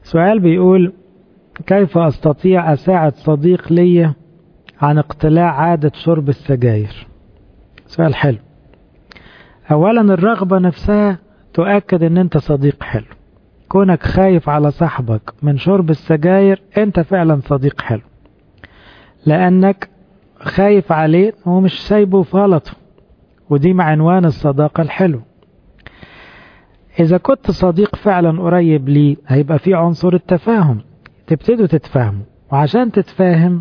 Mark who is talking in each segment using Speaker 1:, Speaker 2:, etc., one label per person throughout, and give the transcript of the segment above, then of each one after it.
Speaker 1: سؤال بيقول: كيف أستطيع أساعد صديق لي عن اقتلاع عادة شرب السجاير؟ سؤال حلو. أولا الرغبة نفسها تؤكد أن أنت صديق حلو. كونك خايف على صاحبك من شرب السجاير أنت فعلا صديق حلو، لأنك خايف عليه ومش سايبه في غلطه، ودي معنوان الصداقة الحلو. إذا كنت صديق فعلا قريب لي هيبقى في عنصر التفاهم، تبتدوا تتفاهموا، وعشان تتفاهم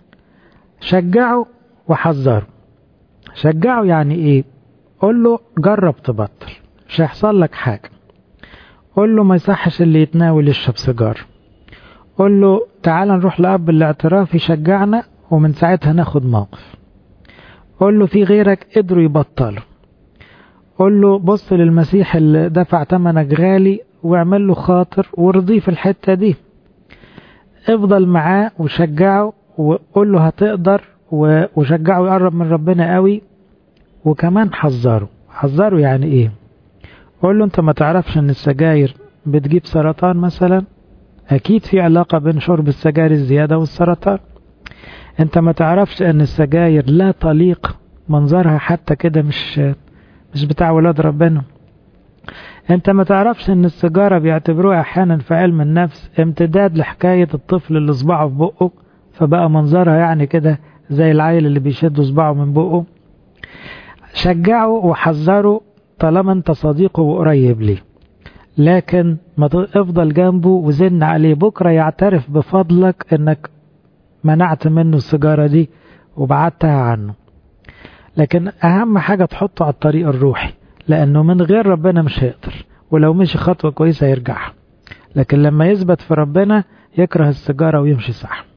Speaker 1: شجعه وحذره. شجعه يعني إيه؟ قول له جرب تبطل، مش هيحصل لك حاجة. قول له ما يصحش اللي يتناول يشرب سيجار. قول له تعال نروح لأب الاعتراف يشجعنا ومن ساعتها ناخد موقف. قول له في غيرك قدروا يبطلوا. قول له بص للمسيح اللي دفع ثمنك غالي واعمل له خاطر وارضيه في الحتة دي. افضل معاه وشجعه وقول له هتقدر، وشجعه يقرب من ربنا قوي. وكمان حذره. حذره يعني ايه؟ قول له انت ما تعرفش ان السجاير بتجيب سرطان مثلا؟ اكيد في علاقة بين شرب السجاير الزيادة والسرطان. انت ما تعرفش ان السجاير لا تليق، منظرها حتى كده مش بتاع ولاد ربنا. انت ما تعرفش ان السيجارة بيعتبروها احيانا في علم النفس امتداد لحكاية الطفل اللي صباعه في بقه، فبقى منظرها يعني كده زي العيل اللي بيشد صباعه من بقه. شجعه وحذره طالما انت صديقه وقريب ليه، لكن ما افضل جنبه وزن عليه بكرة يعترف بفضلك انك منعت منه السيجارة دي وبعدتها عنه. لكن اهم حاجة تحطه على الطريق الروحي، لانه من غير ربنا مش هيقدر، ولو مشي خطوة كويسة يرجعها. لكن لما يثبت في ربنا يكره السيجارة ويمشي صح.